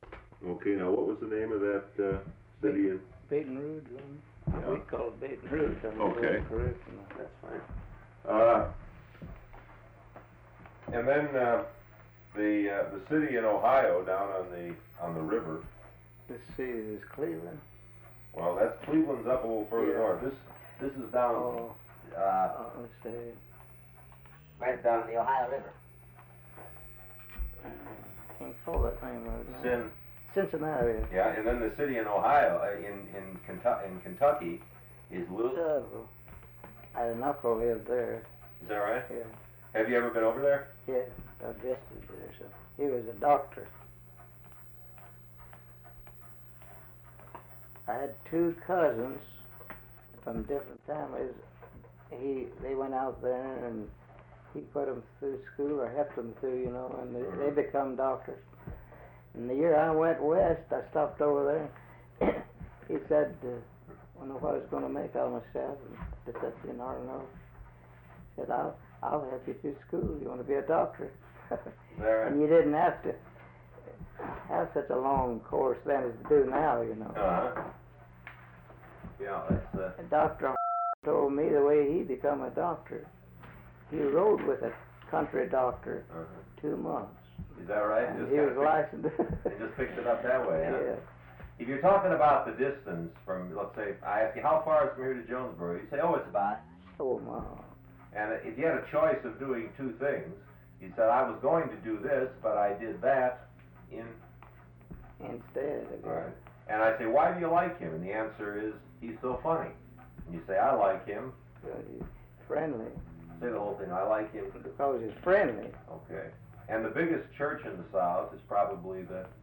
Okay, now what was the name of that city? Baton Rouge. Yeah. We call it Baton Rouge. Okay. Correct. That's fine. And then the city in Ohio down on the river. This city is Cleveland. Well, that's Cleveland's up a little further Yeah. north. This is down. Oh, let's see. Right down the Ohio River. Can't call that name right now. Cincinnati. Yeah, and then the city in Ohio, in Kentucky, is Louisville. I had an uncle lived there. Is that right? Yeah. Have you ever been over there? Yeah, I visited there. So he was a doctor. I had two cousins from different families. They went out there and he put them through school or helped them through, you know, and they become doctors. And the year I went west, I stopped over there. He said, I wonder what I was going to make out of myself. And I said, you know, I don't know. He said, I'll help you through school. You want to be a doctor? There. And you didn't have to have such a long course then as you do now, you know. Uh-huh. Yeah, that's The doctor told me the way he become a doctor. He rode with a country doctor 2 months. Is that right? And Just he was kinda licensed. They just picked it up that way, huh? Yeah. If you're talking about the distance from, let's say, I ask you, how far is from here to Jonesboro? You say, oh, it's about. Oh, my. And if you had a choice of doing two things, you said, I was going to do this, but I did that Instead, I guess. Right. And I say, why do you like him? And the answer is, he's so funny. And you say, I like him. Because he's friendly. Say the whole thing, I like him. Because he's friendly. Okay. And the biggest church in the South is probably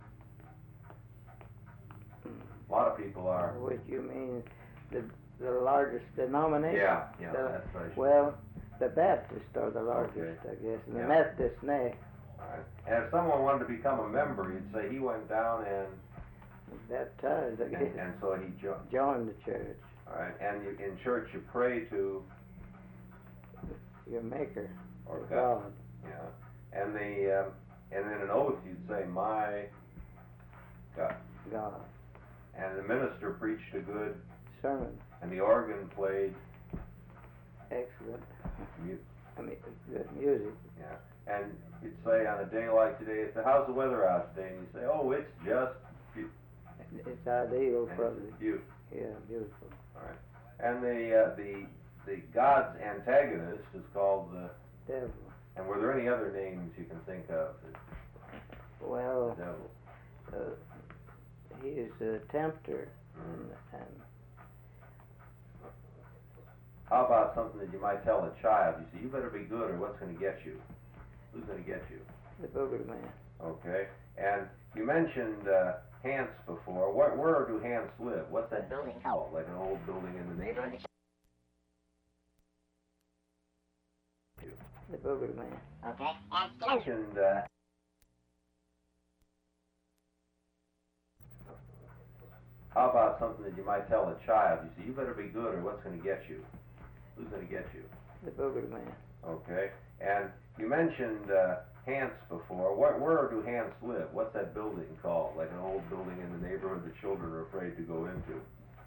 a lot of people are. Which you mean the largest denomination? Yeah, that's right. Well, the Baptists are the largest, Okay. I guess, and Yeah. the Methodists, nay. Right. And if someone wanted to become a member, you'd say he went down and Baptized, I guess. and so he joined. Joined the church. All right. And in church you pray to Your Maker, or God. Yeah. And in an oath you'd say, my God. God. And the minister preached a good, Sermon. and the organ played. Excellent. mu- I mean, good music. Yeah. And you'd say on a day like today, how's the weather out today? And you say, oh, it's just It's ideal, and probably. it's beautiful. Yeah, beautiful. All right. And the God's antagonist is called the. Devil. And were there any other names you can think of? Well, The devil. he is a tempter, and How about something that you might tell a child? You say, you better be good, or what's going to get you? Who's going to get you? the boogeyman. Okay. And you mentioned Hants before. Where do Hants live? What's that Building. called? Like an old building in the neighborhood? The boogeyman. Okay. Mentioned how about something that you might tell a child? You say, you better be good, or what's going to get you? Who's going to get you? The boogeyman. Okay. And you mentioned Hants before. Where do Hants live? What's that building called? Like an old building in the neighborhood that children are afraid to go into?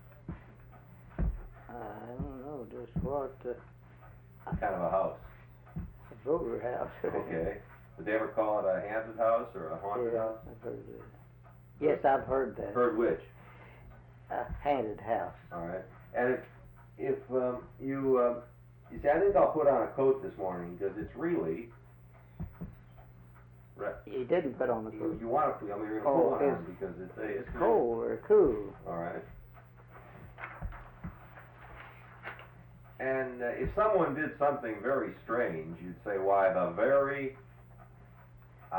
I don't know just what. Kind of a house. The booger house. Okay. Did they ever call it a haunted house or a haunted Yeah, house? I've heard that. Yes, I've heard that. Heard which? A haunted house. All right. And if you see, I think I'll put on a coat this morning because it's really. You didn't put on the You, coat. you want to put? I mean, you're going to Oh, put one on it's- because it's It's cold or cool. All right. And if someone did something very strange, you'd say, why, the very